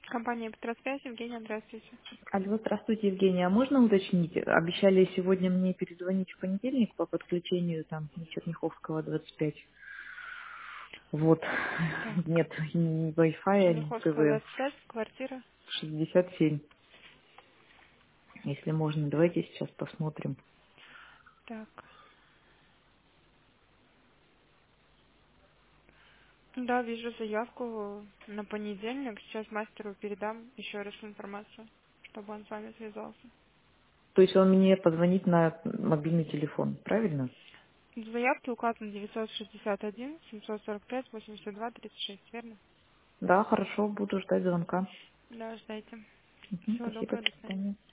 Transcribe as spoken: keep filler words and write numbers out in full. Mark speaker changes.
Speaker 1: Компания Петросвязь, Евгения, здравствуйте.
Speaker 2: Алло, здравствуйте, Евгения. А можно уточнить? Обещали сегодня мне перезвонить в понедельник по подключению там Черняховского двадцать пять. Вот.
Speaker 1: Так,
Speaker 2: Нет ни Wi-Fi, ни
Speaker 1: Черняховского
Speaker 2: ТВ.
Speaker 1: двадцать пять, квартира.
Speaker 2: шестьдесят семь. Если можно, давайте сейчас посмотрим.
Speaker 1: Так, да, вижу заявку на понедельник. Сейчас мастеру передам еще раз информацию, чтобы он с вами связался.
Speaker 2: То есть он мне позвонит на мобильный телефон, правильно?
Speaker 1: В заявке указан девятьсот шестьдесят один семьсот сорок пять восемьдесят два тридцать шесть, верно?
Speaker 2: Да, хорошо, буду ждать звонка.
Speaker 1: Да, ждайте.
Speaker 2: Мгм,
Speaker 1: Всего
Speaker 2: спасибо,
Speaker 1: доброго,
Speaker 2: до
Speaker 1: до свидания.
Speaker 2: свидания.